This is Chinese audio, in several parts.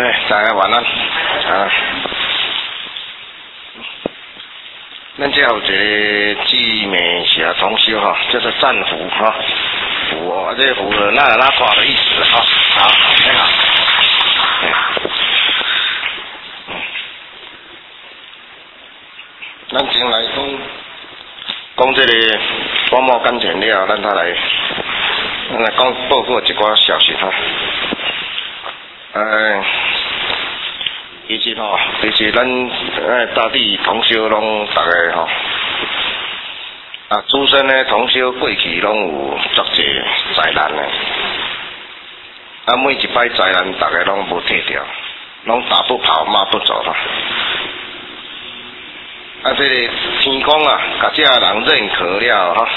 大家晚安。咱这有一个姊妹社同修哈，叫做战福哈，福哦，这福那挂的意思哈。好，你好。咱先来讲这个广末感情了，咱来讲报告一寡消息哈。其实咱大地同修拢大家吼，资深的同修过去拢有足济灾难的，每一摆灾难大家拢无退掉，拢打不跑骂不走啦。这个天公甲这人认可了哈，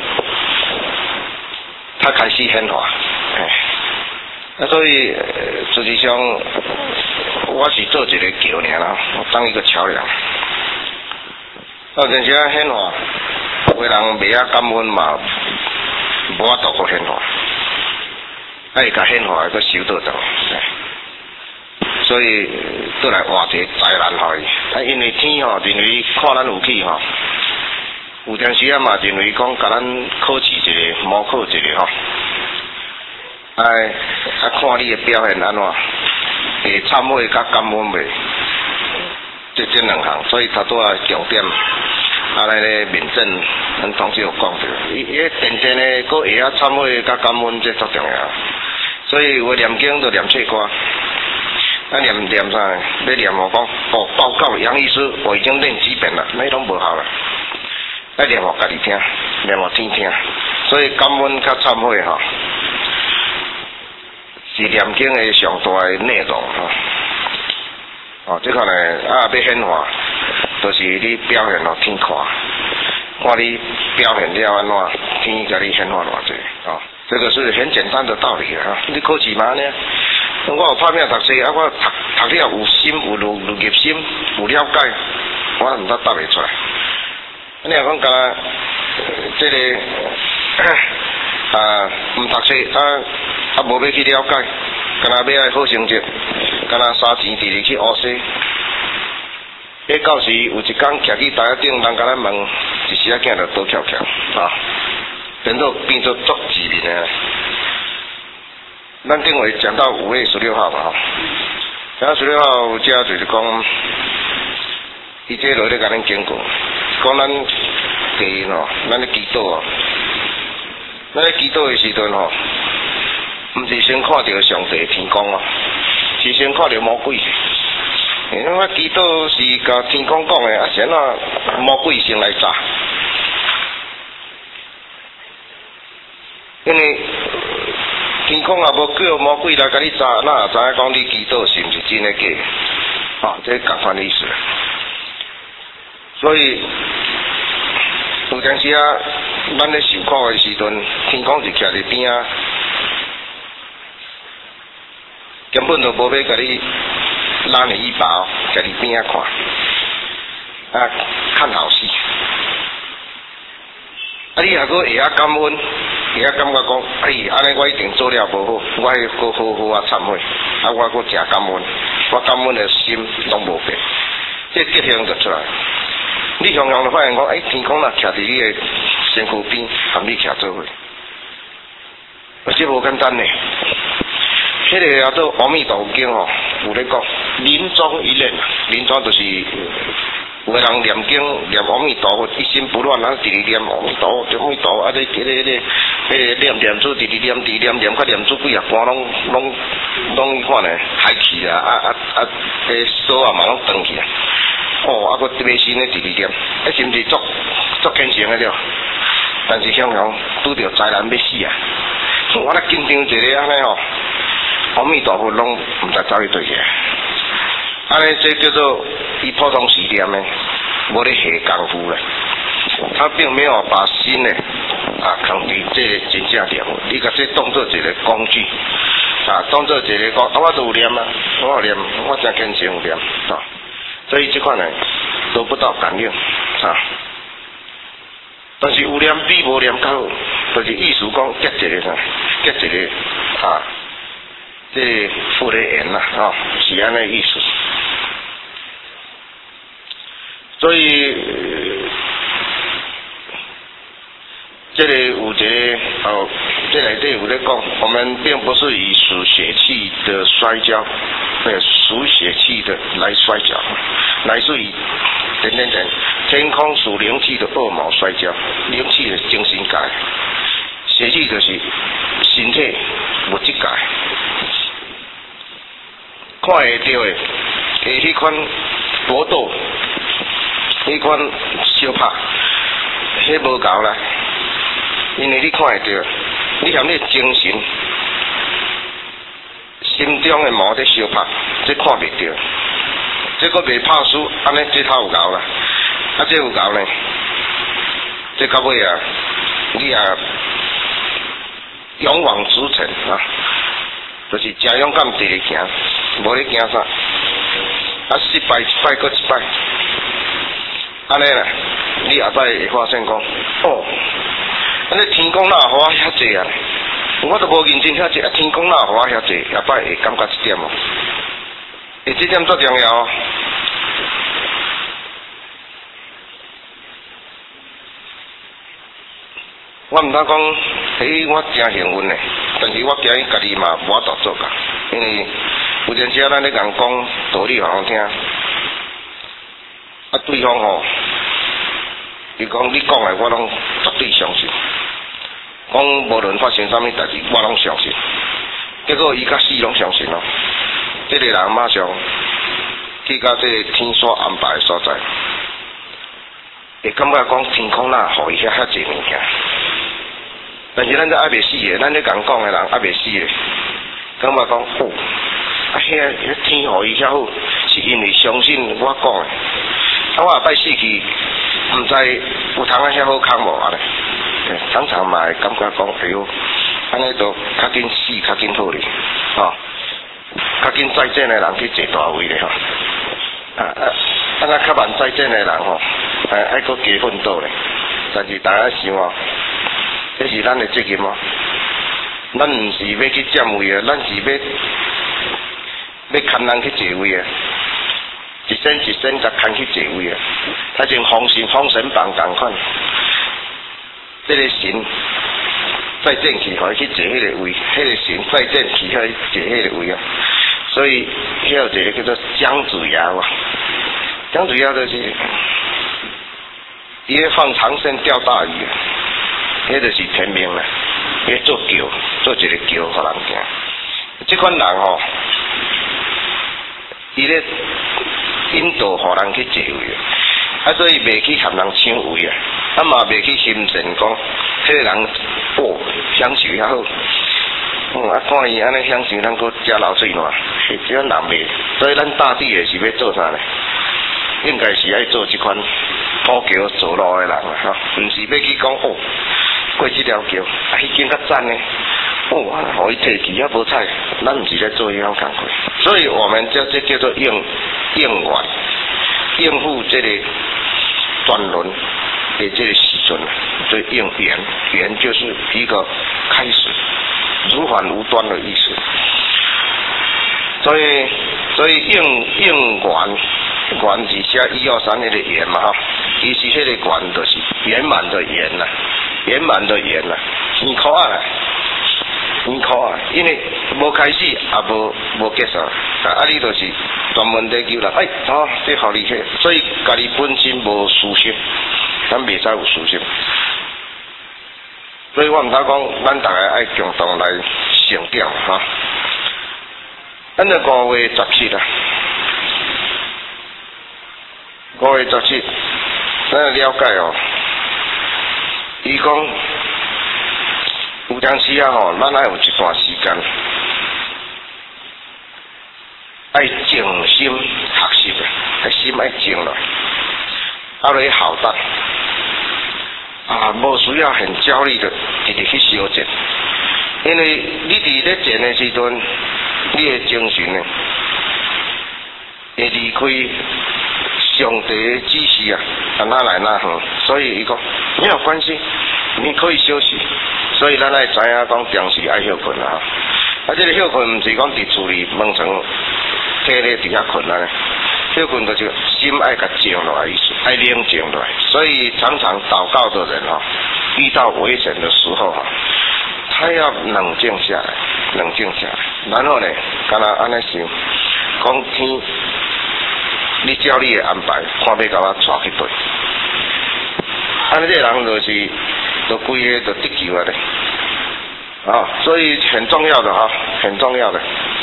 他开始显化，所以实际上我是做一个桥尔啦，当一个桥梁。但是显化，有的人未感恩嘛，无法度个显化，会甲显化个收倒走。所以倒来换一个灾难互伊，因为天吼认为看咱有气吼，有阵时嘛认为讲甲咱考试一个，模考一个吼，看你的表现安怎，会忏悔甲感恩未，这两项，所以他都要重点，咧面诊，咱同时有讲着，伊真正的佫会晓忏悔甲感恩，这足重要，所以有念经就念册歌。念啥？要念我讲，报告杨医师，我已经练几遍了，那拢无效了。要念我家己听，念我天听。所以感恩甲忏悔吼，是念经的上大的内容这个呢要显化，就是你表现互天看，看你表现了安怎，天甲你显化偌济这个是很简单的道理你考试嘛呢？我有拍拼读书，我读了有心，有入心，有了解，我毋得答袂出来。你若讲甲这个毋读书无要去了解，敢若要爱好成绩，敢若三钱直直去学习。到时有一天徛去台仔顶，人甲咱问，一时仔囝就倒翘翘变做足致命的。咱顶回讲到5月16号嘛5月16号这就是讲，伊这落咧甲咱经过，讲咱地咱咧祈祷咱咧祈祷的时阵毋是先看到上帝天公是先看到魔鬼。因为祈祷是甲天公讲的，是安怎魔鬼先来炸，因为天空也无叫魔鬼来甲你炸，那知影讲你祈祷是毋是真的假？这共款意思。所以有阵时咱咧受苦的时阵，天空是徛伫边根本就无要甲你拉你一把徛伫边看，看好戏。你若佫会晓感恩，会晓感觉讲，安尼我一定做了无好，我会佫好忏悔，我佫诚感恩，我感恩的心拢无变，这结形就出来。你常常就发现讲，天空若徛伫你的身躯边，含你徛做伙，这无简单呢。迄个叫做《阿弥陀经》有咧讲临终一念，临终就是有个人念经念阿弥陀佛，一心不乱，直直念阿弥陀佛，阿弥陀佛，念珠直直念，快念珠几啊半拢看咧海去手嘛拢断去佫特别心咧直直念，是毋是足虔诚的了？但是常常拄着灾难要死我咧紧张一个安尼阿弥陀佛拢毋知走去对去，安尼这叫做以普通时念的，无咧下功夫咧。他并没有把心呢放伫这真正念，伊甲这当做一个工具当做一个讲我都有念我有念，我真虔诚有念所以这款呢得不到感应但是有念比无念较好，就是意思讲结一个这复的缘啦，是安尼意思。所以，这里有一个这里底有在讲，我们并不是以属血气的摔跤，属血气的来摔跤，乃是以天空属灵气的恶魔摔跤，灵气的精神界，血气就是身体物质界，看会到的，迄款搏斗。迄款相拍，迄无够啦，因为你看会到，你含你精神、心中的魔在相拍，这看袂到，这个未拍输，安尼这头有够啦，这有够呢，这到尾啊，你啊勇往直前啊，就是真勇敢直直行，无咧惊啥，失败一摆搁一摆。安尼啦，你后摆会发现讲，安尼天公哪予我遐济啊？我都无认真遐济，天公哪予我遐济？后摆会感觉这点哦，这点最重要哦。我毋通讲，我真幸运嘞，但是我惊伊家己嘛无法度做到，因为有阵时咱咧讲道理互人听。对方伊讲你讲的我拢绝对相信，讲无论发生啥物代志，我拢相信。结果伊甲死拢相信咯。这个人马上去到这个天所安排的所在，会感觉讲天空哪予伊遐济物件。但是咱这还未死的，咱咧讲的人还未死的，感觉讲遐天予伊遐好，是因为相信我讲的。我后摆死去，毋知有通啊遐好康无安尼，常常嘛会感觉讲，哎哟，安尼都较紧死较紧好哩，较紧再见的人去坐大位咧安那较慢再见的人爱搁加奋斗咧，但是大家想这是咱的责任哦，咱毋是要去占位啊，咱是要牵人去坐位啊。一身一身才牵去坐位啊！他像封神榜同款，这个神再见去，互伊去坐迄个位，迄个神再见去，互伊坐迄个位啊！所以迄有一个叫做姜子牙哇，姜子牙就是伊咧放长线钓大鱼，迄就是天命啦，伊做桥，做一个桥互人行。这款人伊咧引导互人去坐位，所以袂去含人抢位啊，嘛袂去心神讲，迄个人享受遐好，看伊安尼享受，咱搁食流水烂，这样人袂，所以咱大抵的是要做啥呢？应该是爱做这款补桥造路的人啦，毋是要去讲过这条桥，迄间较赞呢。互伊提起也无彩，咱毋是在做迄样工作，所以我们这叫做应援，应付这个转轮的这个时阵，所以应援，援就是一个开始，如返无端的意思。所以应援是写1、2、3那个圆嘛其实迄个圆就是圆满的圆啦，圆满的圆啦，很可爱啦。很可爱，因为无开始也无结束，你就是专门在求人，这好厉害，所以家己本身无私心，咱袂使有私心，所以我毋通讲，咱大家爱共同来成长咱就5月17啦，5月17，咱了解伊讲。有当时啊咱爱有一段时间，爱静心学习啊，心爱静落，来好达无需要很焦虑的直直去修正，因为你伫咧静的时阵，你的精神呢会离开上帝的指示啊，哪来哪好，所以伊讲没有关系，你可以休息。所以咱爱知影讲，平时爱休困啊， 啊，这个休困毋是讲伫厝里门床摕咧伫遐困啊，休困就是心爱甲静落来意思，爱冷静落来。所以常常祷告的人遇到危险的时候他要冷静下来，冷静下来，然后呢，敢若安尼想，讲天，你照你的安排，看要甲我带去对。安尼这个人就规个就得救了咧。所以很重要的很重要的。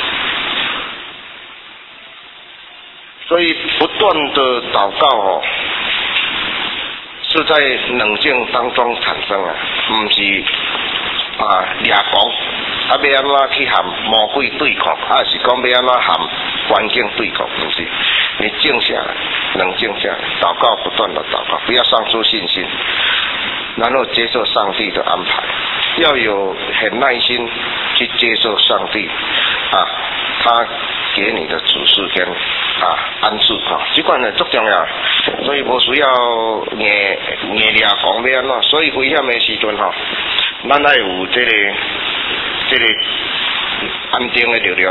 所以不断的祷告是在冷静当中产生不是掠讲要安怎去和魔鬼对抗，是讲要安怎和环境对抗，不是。你静下来，冷静下来，祷告，不断的祷告，不要丧失信心，然后接受上帝的安排，要有很耐心去接受上帝他给你的指示跟安置这款很重要，所以无需要硬掠讲要安怎，所以危险的时阵咱要有这个安定的力量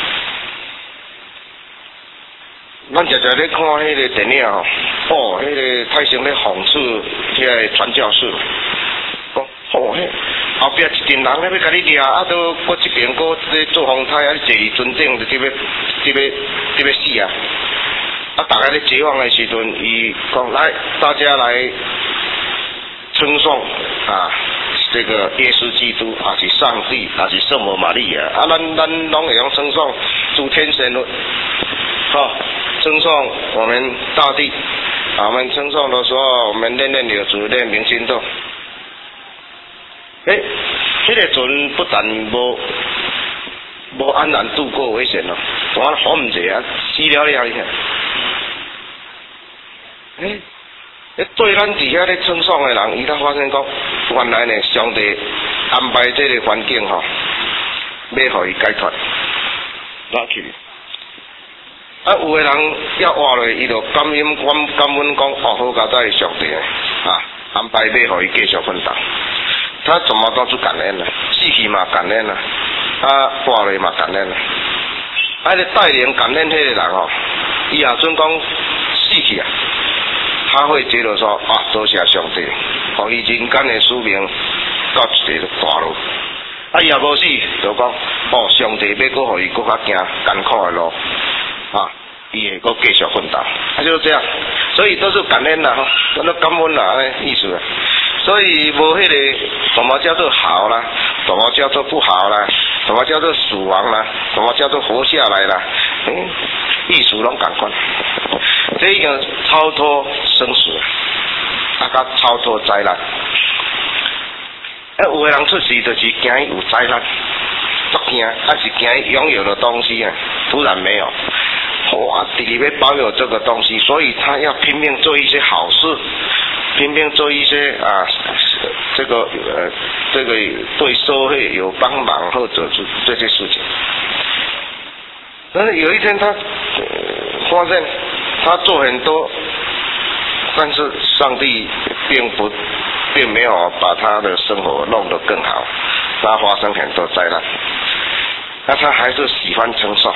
咱常常咧看迄个电影迄个泰森咧讽刺迄个传教士，讲后壁一群人咧要甲你掠，都搁一边搁咧做风台你坐伫船顶就要死大家咧解放的时阵，伊讲来，大家来称颂这个耶稣基督，是上帝，是圣母玛利亚咱拢会用称颂诸天神论，称颂我们大地，我们称颂的时候，我们念有主，念明心咒。这个船不但无安然度过危险我好唔济死了你看。对咱底下咧称颂的人，伊才发现讲，原来呢，上帝安排这个环境要互伊解脱，拉去。有的人要活落，伊就感恩讲，好佳哉上帝安排要互伊继续奋斗。他怎么都是感恩死去嘛感恩活落嘛感恩咧带领感恩迄个人伊也准讲死去他会觉得说多谢上帝，互伊人间的使命到一个大路。伊也无死，就讲上帝要搁互伊搁较行艰苦的路伊会搁继续奋斗，就是这样。所以都是感恩都感恩意思所以无迄个什么叫做好啦，什么叫做不好啦，什么叫做死亡啦，什么叫做活下来啦，意思拢同款。这已经超脱生死甲超脱灾难。有的人出事就是惊有灾难，足惊，是惊拥有的东西突然没有。弟弟要保有这个东西，所以他要拼命做一些好事，拼命做一些这个对社会有帮忙或者是这些事情。但是有一天他发现他做很多，但是上帝并没有把他的生活弄得更好，他发生很多灾难，那他还是喜欢承受。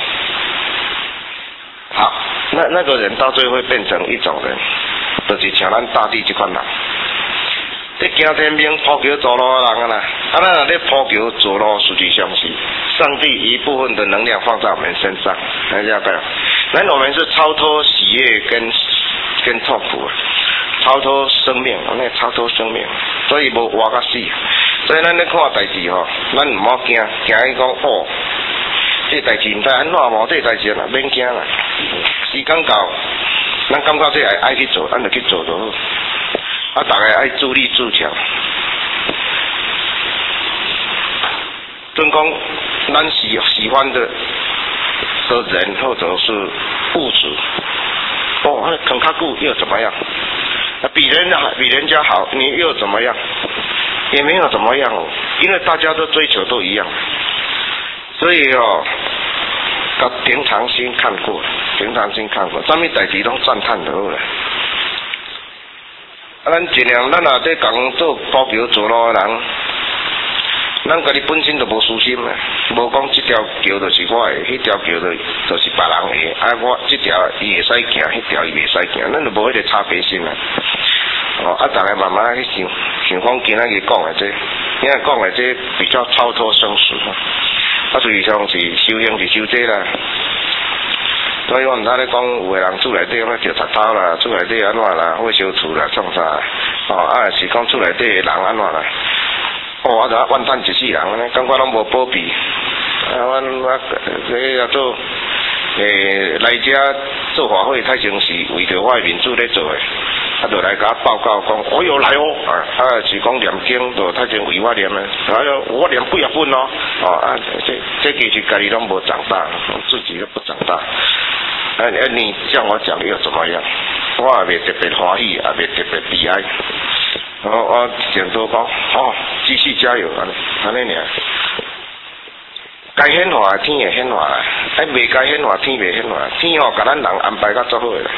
好，那个人到最后会变成一种人，就是像咱大地这款人，你行天命铺桥走路的人咱若咧铺桥走路，实际上是上帝一部分的能量放在我们身上，大家看，我们是超脱喜悦跟痛苦，超脱生命，超脱生命，所以无活到死。所以咱咧看代志咱唔好惊伊讲这代志唔知安怎无，这代志免惊啦。时间到，咱感觉这爱去做，咱就去做就好。大家爱自立自强。准讲咱喜欢的人或者是物质，啃较久又怎么样？比人家好，你又怎么样？也没有怎么样因为大家都追求都一样。所以平常心看过，什么代志拢赞叹就好了。咱尽量，咱在讲做铺桥做路的人， 咱家己本身就无私心啊，无讲这条桥就是我的，迄条桥就是别人的，啊我这条伊会使行，迄条伊袂使行，咱就无迄个差别心啊。哦，啊，大家慢慢去想，想讲今仔日讲的这，今仔讲的这比较超脱生死啊，所以像是修行是修这啦。所以我毋知咧讲，有个人厝内底讲着贼头啦，厝内底安怎啦，火烧厝啦，创啥？哦，啊是讲厝内底人安怎啦？哦，啊，就怨叹一世人安尼，感觉拢无保庇。啊，我这叫做来遮做法会，太像是为着我的民主咧做的，啊，就来甲我报告讲，我有来哦，啊是讲念经，就太像为我念的，哎呦，我念几啊本咯，哦啊，这其实家己拢无长大，自己都不长大。你像我讲又怎么样？我也袂特别欢喜，也袂特别悲哀。我想都讲，哦，继续加油，安尼尔。该显化天会显化啦，未该显化天袂显化，天甲咱人安排甲足好诶。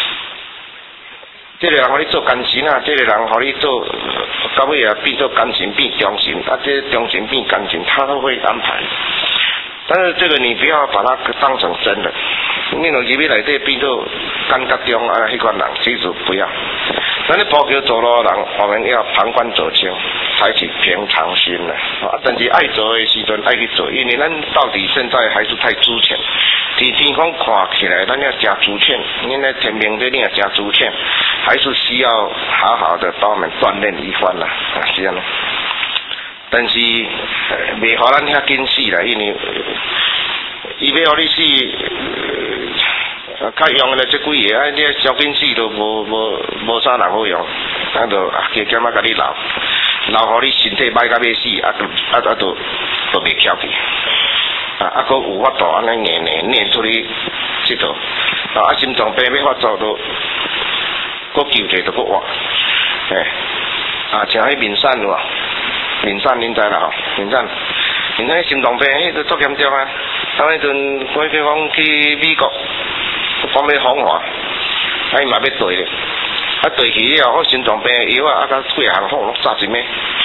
这个人互你做奸臣啊，这个人互你做到尾啊变做奸臣变忠臣，啊这忠臣变奸臣，他都会安排。但是这个你不要把它当成真的，你若入去内底变做奸甲忠啊，迄款人其实不要。咱咧步桥走路人，我们要旁观者清，采取平常心啦。啊，但是爱做的时阵爱去做，因为咱到底现在还是太肤浅。天空看起来，咱要加肤浅，因为天明这你要加肤浅，还是需要好好的把我们锻炼一番啦，是安尼。但是袂互咱遐紧死啦，因为伊要互你死。较用的这几个，你小紧死都无啥人好用，啊就加减啊甲你留互你身体歹甲要死，都袂翘去，啊佫有法度安尼念出去佚佗，啊心脏病要发作都，佫救者都佫活，啊像迄面散有啊，面散恁知啦吼，面散心脏病迄个足严重啊，迄阵我讲去美国。讲要访华，伊嘛要对咧，啊对去了，我心脏病药啊，甲几项好落30枚。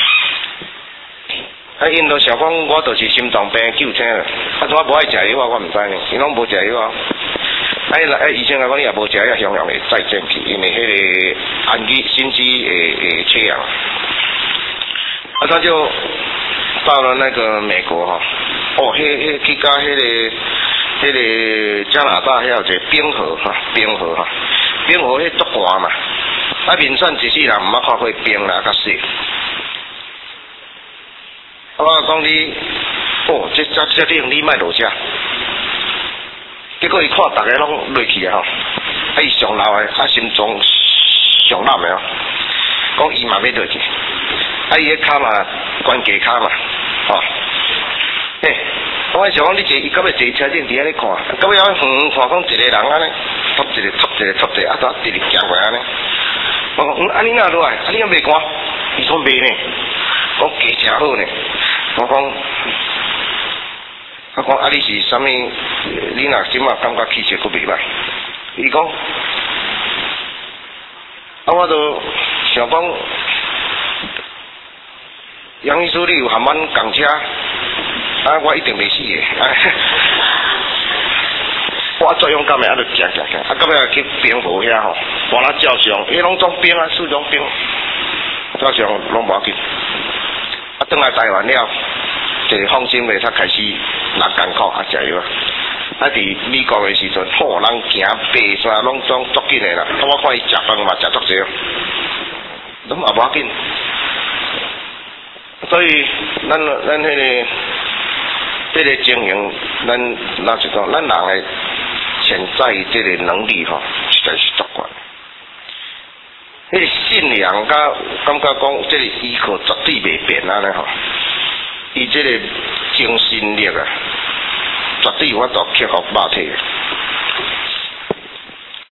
啊，因都想讲我就是心脏病救醒了，啊我无爱食药啊，我毋知呢，因拢无食药啊。医生来讲你也无食药，向阳会再见去，因为迄个氨基心肌会缺氧。啊，他就到了那个美国哈，哦，去到迄个加拿大遐有一个冰河哈，冰河迄足寒嘛，啊面散一世人毋捌看过冰啦，较细。我讲你，哦，这冷你莫落遮，结果伊看大家拢落去啊吼，啊伊上老的，啊心脏上烂的哦，讲伊嘛要落去，啊伊迄骹嘛关节骹嘛，哦，嘿。我想讲，你坐伊到尾坐车顶伫遐咧看，到尾远看讲一个人安尼，插一个，啊，直直行过安尼。我讲，安尼哪落来？啊，你敢袂寒？伊讲袂呢，讲加诚好呢。我讲，啊，你是啥物？你若即马感觉气色佫袂歹？伊讲，啊，我都想讲，杨医师，你有含阮共车？啊，我一定袂死的。我最勇敢的，啊，就行，啊，到尾去冰湖遐吼，把咱照相，迄拢种冰啊，四种冰，照相拢无要紧。啊，转来台湾了，就是放心的，才开始人艰苦啊，食药啊。啊，伫美国的时阵，吼，人行爬山拢总足紧的啦。我看伊食饭嘛，食足济，拢也无要紧。所以，咱迄个。这个经营，咱老实讲，咱人的潜在这个能力吼，实在是足悬。迄个信仰甲感觉讲，这个依靠绝对袂变安尼吼。伊这个精神力啊，绝对有法度克服肉体。